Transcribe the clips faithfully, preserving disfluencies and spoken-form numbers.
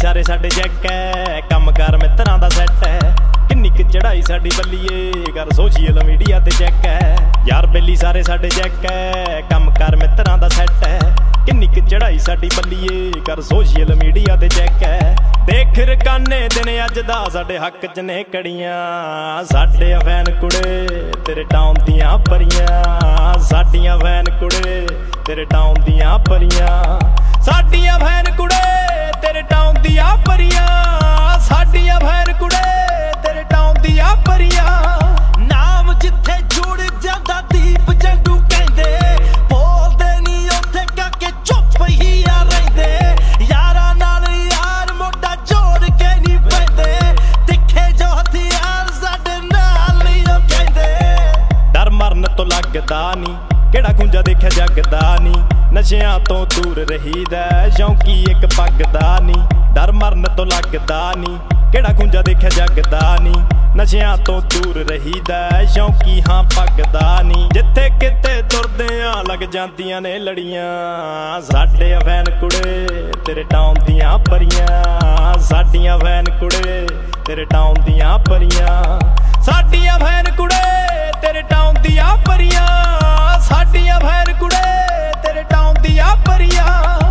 सारे साडे चैक है, कम कर मित्रां दा सैट है। किन्नी क चढ़ाई साडी बल्लीए कर सोशल मीडिया ते चैक है। यार बेली सारे साडे चैक है, कम कर मित्रां दा सैट है। किन्नी क चढ़ाई साडी बल्लीए कर सोशल मीडिया ते चैक है। देख रकाने दिन अज दा साडे हक च ने कड़ियां, साडे फैन कुड़े तेरे टाउन दियां परियां, साडियां फैन कुड़े तेरे टाउन दियां परियां, साडियां फैन कुड़े तेरे टाउन दियां परियां, साडियां फैन कुड़े तेरे टाउन दियां परियां। नाम जिथे जुड़ जांदा दीप जंडू कहंदे, बोलदे नी उत्थे काके चुप ही आ रहिंदे। यारां नाल यार मोटा जोड़ के नी पैंदे, दिखे जो हथियार साडे नाल नी ओ कहंदे। डर मरन तो लगदा नी, केड़ा खुंजा देखिया जगदा नी, नशियां तो दूर रहीदा शौकी एक पगदा नी। डर मरन तो लगदा नी, केड़ा खुंजा देखिया जगदा नी, नशियां तो दूर रहीदा शौकी हाँ पगदा नी। जिथे किते तुरदे आ लग जांदियां ने लड़ियां, साडे फैन कुड़े तेरे टाउन दियां परियां, साडियां फैन कुड़े तेरे टाउन दियां परियां, साडियां फैन कुड़े तेरे टाउन दियां परियां, साडियां फैन कुड़े तेरे टाउन दियां परियां।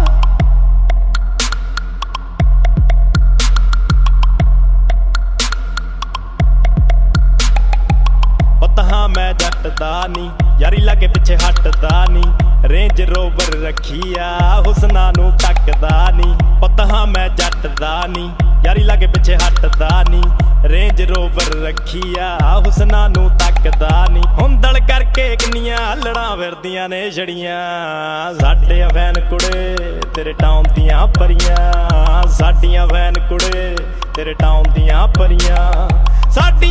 हाँ मैं जटदा नी, यारी लागे पिछे हटदा नी, रेंज रोवर रखिया हुसना नू टकदा नी। पता हाँ मैं जटदा नी, यारी लागे पिछे हटदा नी, रेंज रोवर रखिया हुसना नू टकदा नी। हुंदड़ करके किन्नियां लड़ां फिरदियां ने छड़ियां, साडे फैन कुड़े तेरे टाउन दियां परियां, साडियां फैन कुड़े तेरे टाउन दियां परियां, साडी